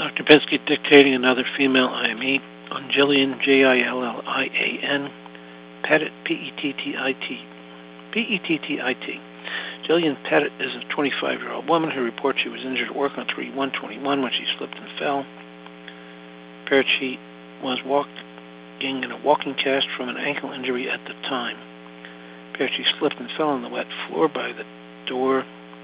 Dr. Pinsky dictating another female IME on Jillian, Jillian, Pettit, P-E-T-T-I-T. P-E-T-T-I-T. Jillian Pettit is a 25-year-old woman who reports she was injured at work on 3/1/21 when she slipped and fell. Appeared she was walking in a walking cast from an ankle injury at the time. Appeared she slipped and fell on the wet floor by the door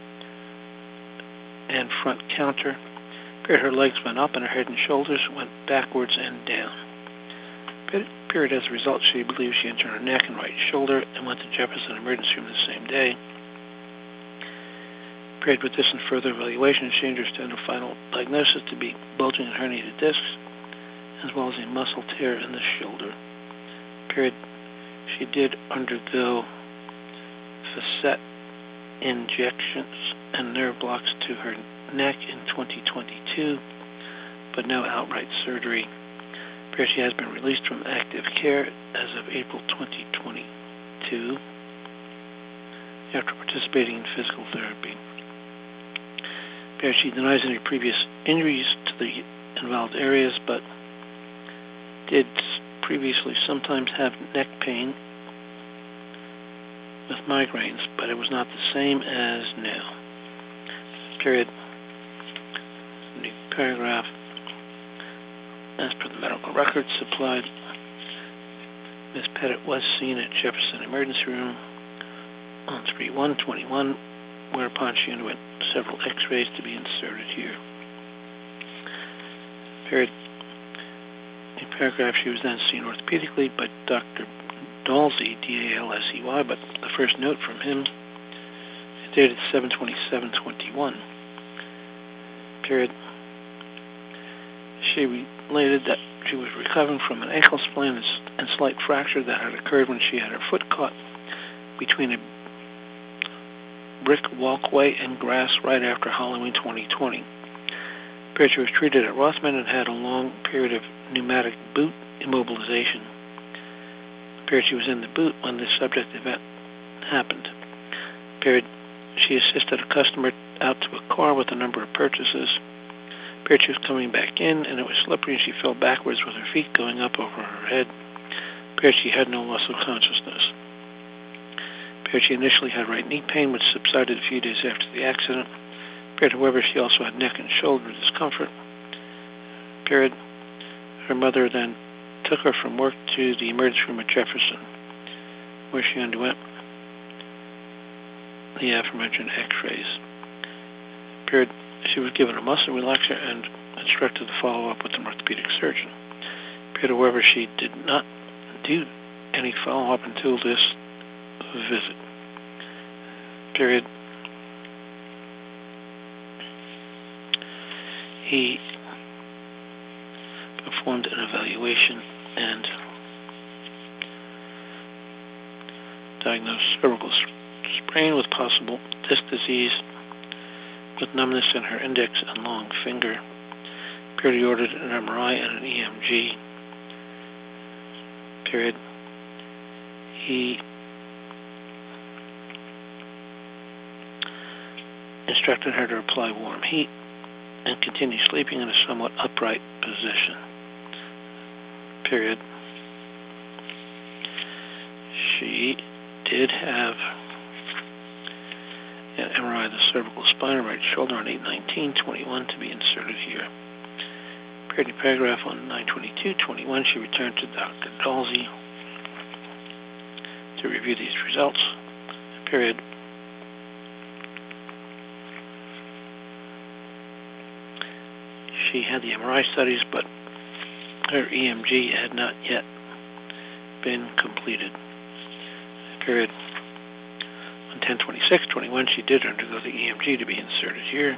and front counter. Appeared her legs went up and her head and shoulders went backwards and down. Appeared as a result she believes she injured her neck and right shoulder and went to Jefferson Emergency Room the same day. Appeared with this and further evaluation, she changed her standard final diagnosis to be bulging and herniated discs, as well as a muscle tear in the shoulder. Appeared she did undergo facet injections and nerve blocks to her neck in 2022, but no outright surgery. Appears she has been released from active care as of April 2022 after participating in physical therapy. Appears she denies any previous injuries to the involved areas, but did previously sometimes have neck pain with migraines, but it was not the same as now. Period. New paragraph. As per the medical records supplied, Ms. Pettit was seen at Jefferson Emergency Room on 3/1/21, whereupon she underwent several x-rays to be inserted here. Period. In paragraph, she was then seen orthopedically by Dr. Dalsey, D-A-L-S-E-Y, but the first note from him is dated 7/27/21. Period. She related that she was recovering from an ankle sprain and slight fracture that had occurred when she had her foot caught between a brick walkway and grass right after Halloween 2020. Appeared she was treated at Rothman and had a long period of pneumatic boot immobilization. Appeared she was in the boot when this subject event happened. Appeared she assisted a customer out to a car with a number of purchases. Appeared she was coming back in and it was slippery and she fell backwards with her feet going up over her head. Appeared she had no loss of consciousness. Appeared she initially had right knee pain, which subsided a few days after the accident. Appeared, however, she also had neck and shoulder discomfort. Appeared, her mother then took her from work to the emergency room at Jefferson, where she underwent the aforementioned x-rays. Appeared, she was given a muscle relaxer and instructed to follow up with an orthopedic surgeon. Appeared, however, she did not do any follow-up until this visit. Period. He performed an evaluation and diagnosed cervical sprain with possible disc disease with numbness in her index and long finger. Period. He ordered an MRI and an EMG. Period. He instructed her to apply warm heat and continue sleeping in a somewhat upright position. Period. She did have an MRI of the cervical spine and right shoulder on 8/19/21 to be inserted here. Period. In paragraph on 9/22/21, she returned to Dr. Dalsey to review these results. Period. She had the MRI studies, but her EMG had not yet been completed. Period. On 10/26/21, she did undergo the EMG to be inserted here.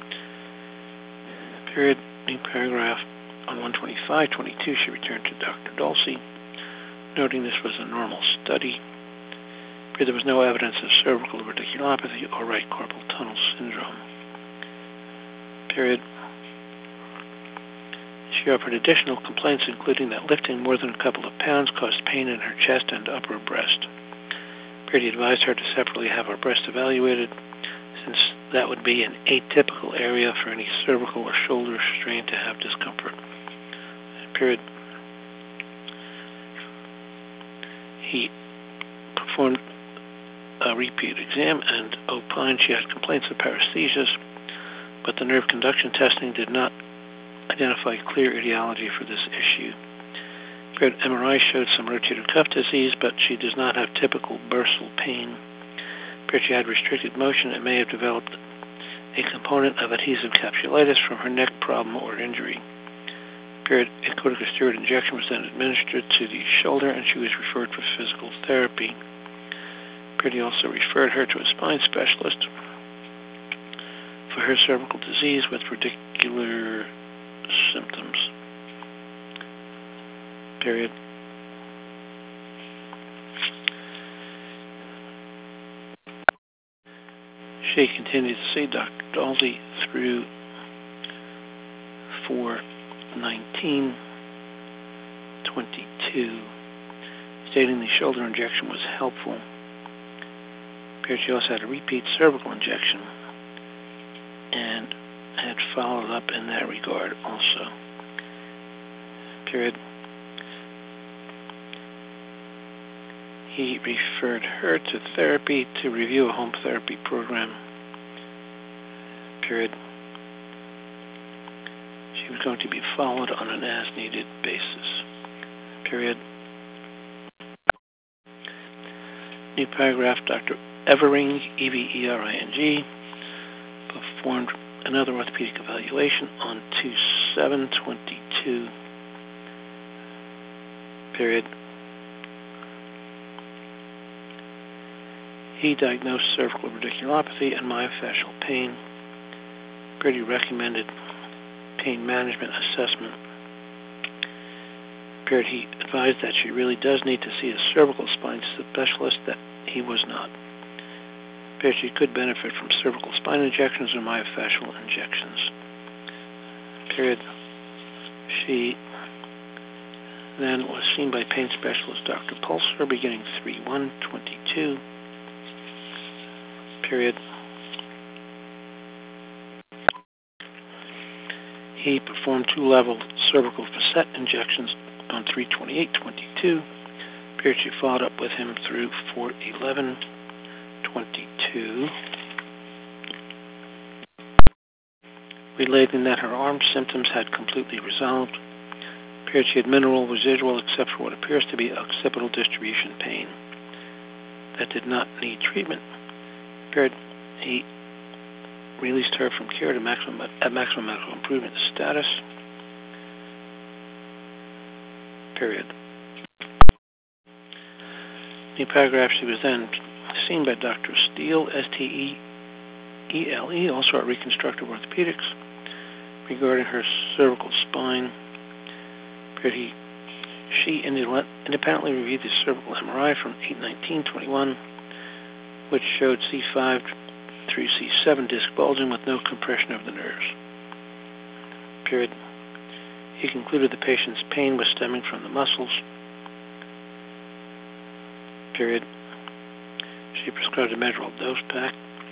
Period. In paragraph on 1/25/22, she returned to Dr. Dalsey, noting this was a normal study. Period. There was no evidence of cervical radiculopathy or right carpal tunnel syndrome. Period. She offered additional complaints, including that lifting more than a couple of pounds caused pain in her chest and upper breast. Period. He advised her to separately have her breast evaluated, since that would be an atypical area for any cervical or shoulder strain to have discomfort. Period. He performed a repeat exam and opined she had complaints of paresthesias, but the nerve conduction testing did not identify clear etiology for this issue. Period. MRI showed some rotator cuff disease, but she does not have typical bursal pain. Period. She had restricted motion and may have developed a component of adhesive capsulitis from her neck problem or injury. Period. A corticosteroid injection was then administered to the shoulder, and she was referred for physical therapy. Period. He also referred her to a spine specialist for her cervical disease with particular symptoms. Period. She continued to see Dr. Dalsey through 4/19/22, stating the shoulder injection was helpful. Period. She also had a repeat cervical injection and had followed up in that regard also. Period. He referred her to therapy to review a home therapy program. Period. She was going to be followed on an as-needed basis. Period. New paragraph, Dr. Evering, Evering, performed another orthopedic evaluation on 2/7/22. Period. He diagnosed cervical radiculopathy and myofascial pain. Period. He recommended pain management assessment. Period. He advised that she really does need to see a cervical spine specialist, that he was not. Period. She could benefit from cervical spine injections or myofascial injections. Period. She then was seen by pain specialist Dr. Pulser beginning 3/1/22. Period. He performed 2-level cervical facet injections on 3/28/22. Period. She followed up with him through 4/11/22, relating that her arm symptoms had completely resolved. Period. She had minimal residual except for what appears to be occipital distribution pain that did not need treatment. Period. He released her from care to maximum medical improvement status. Period. New paragraph, she was then seen by Dr. Steele, Steele, also at Reconstructive Orthopedics, regarding her cervical spine. Period. She independently reviewed the cervical MRI from 8/19/21, which showed C5 through C7 disc bulging with no compression of the nerves. Period. He concluded the patient's pain was stemming from the muscles. Period. She prescribed a Medrol dose pack.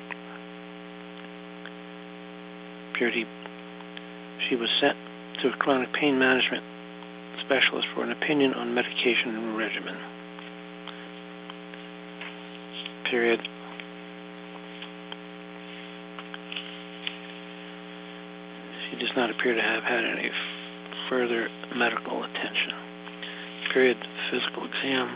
Period. She was sent to a chronic pain management specialist for an opinion on medication and regimen. Period. She does not appear to have had any further medical attention. Period. Physical exam.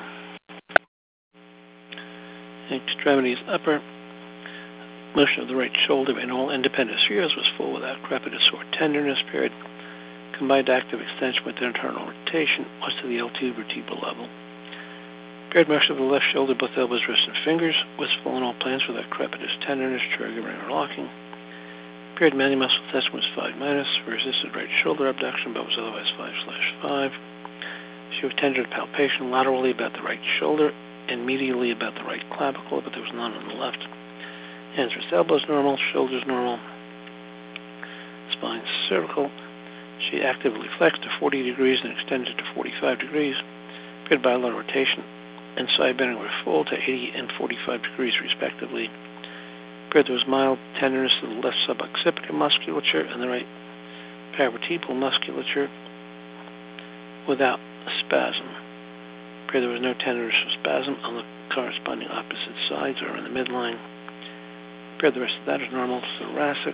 Extremities upper. Motion of the right shoulder in all independent spheres was full without crepitus or tenderness. Period. Combined active extension with internal rotation was to the L2 vertebral level. Period. Motion of the left shoulder, both elbows, wrists, and fingers was full in all planes without crepitus, tenderness, triggering, or locking. Period. Manual muscle test was 5-. For resisted right shoulder abduction, but was otherwise 5/5. She was tender palpation laterally about the right shoulder and medially about the right clavicle, but there was none on the left. Hands, wrists, elbows normal, shoulders normal, spine cervical. She actively flexed to 40 degrees and extended to 45 degrees. Period. Bilateral rotation and side bending were full to 80 and 45 degrees respectively. Period. There was mild tenderness of the left suboccipital musculature and the right paravertebral musculature without spasm. Period. There was no tenderness or spasm on the corresponding opposite sides or in the midline. Period. The rest of that is normal. Thoracic.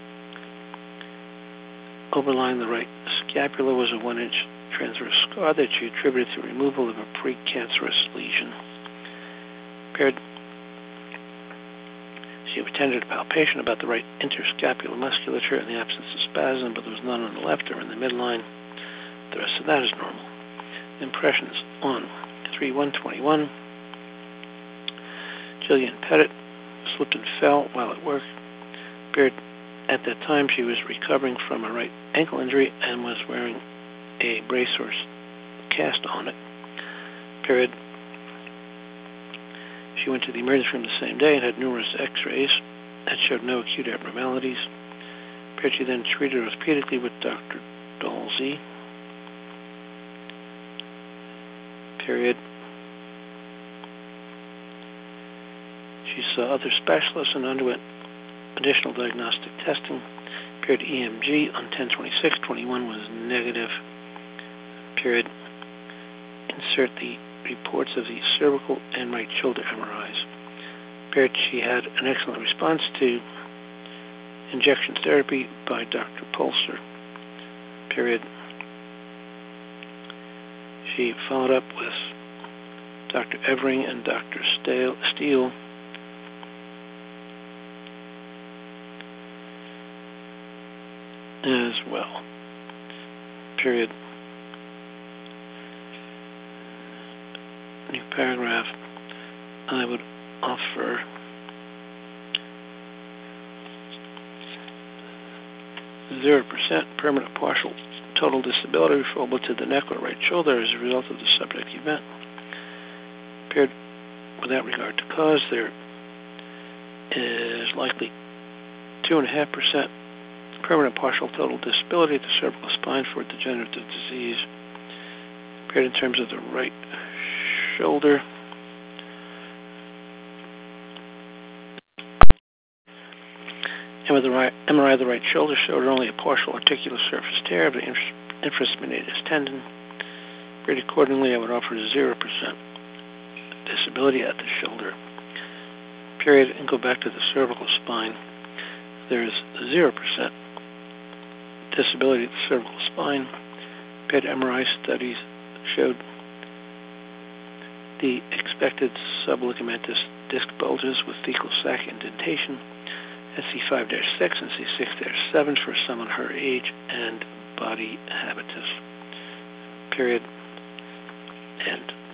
Overlying the right scapula was a 1-inch transverse scar that she attributed to removal of a precancerous lesion. Period. She attended a palpation about the right interscapular musculature in the absence of spasm, but there was none on the left or in the midline. The rest of that is normal. Impressions on 3/1/21. Jillian Pettit slipped and fell while at work. Period. At that time, she was recovering from a right ankle injury and was wearing a brace or cast on it. Period. She went to the emergency room the same day and had numerous x-rays that showed no acute abnormalities. Period. She then treated orthopedically with Dr. Dalzey. Period. She saw other specialists and underwent additional diagnostic testing. Period. EMG on 10/26/21 was negative. Period. Insert the reports of the cervical and right shoulder MRIs. Period. She had an excellent response to injection therapy by Dr. Pulser. Period. She followed up with Dr. Evering and Dr. Steele as well. Period. New paragraph. I would offer %, permanent partial total disability referable to the neck or right shoulder as a result of the subject event. Period. Without regard to cause, there is likely 2.5% permanent partial total disability at the cervical spine for a degenerative disease. Period. In terms of the right shoulder, and with the MRI of the right shoulder showed only a partial articular surface tear of the infraspinatus tendon. Period. Accordingly, I would offer 0% disability at the shoulder. Period. And go back to the cervical spine. There is 0% disability at the cervical spine. PET MRI studies showed the expected subligamentous disc bulges with thecal sac indentation at C5-6 and C6-7 for someone her age and body habitus. Period. End.